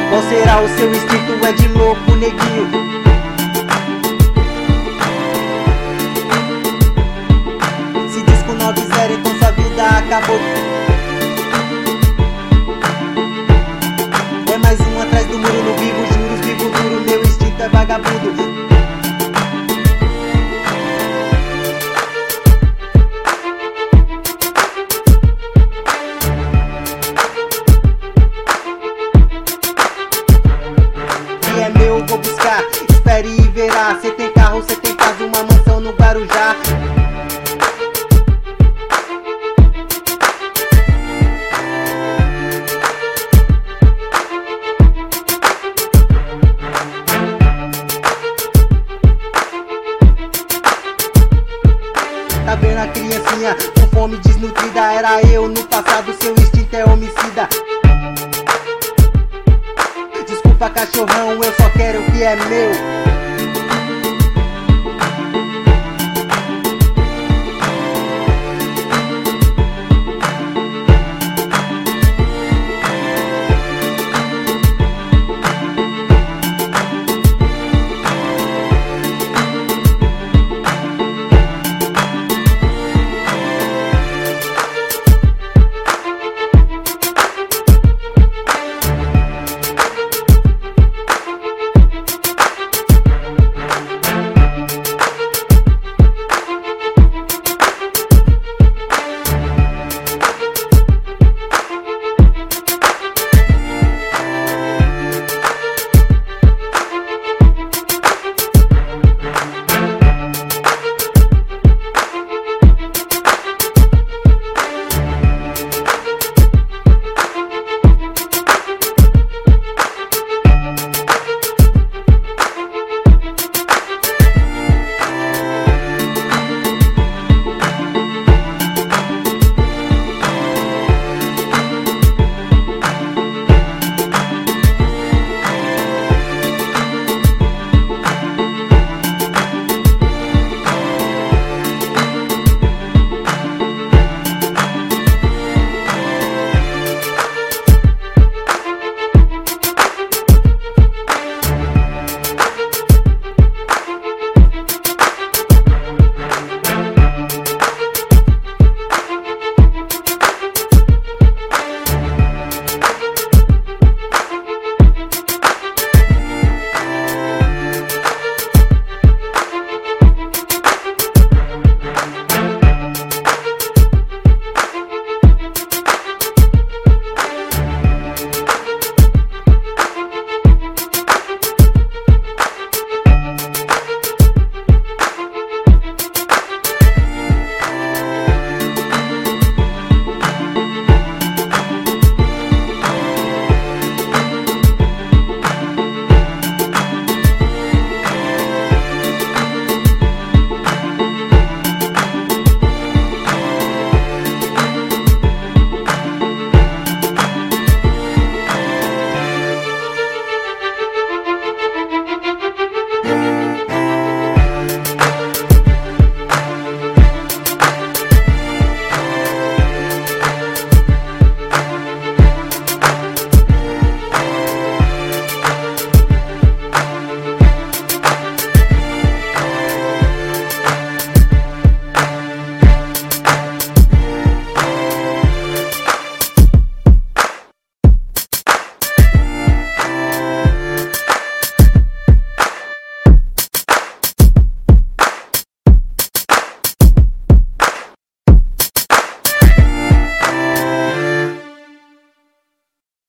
Qual será o seu instinto? É de louco, neguinho. Se diz com 9-0, então sua vida acabou. É mais um atrás do muro, no vivo juros, vivo duro. Meu instinto é vagabundo. É meu, vou buscar, espere e verá. Cê tem carro, cê tem casa, uma mansão no Guarujá. Tá vendo a criancinha com fome desnutrida? Era eu no passado, seu instinto é homicida. Desculpa, cachorrão, eu só quero o que é meu.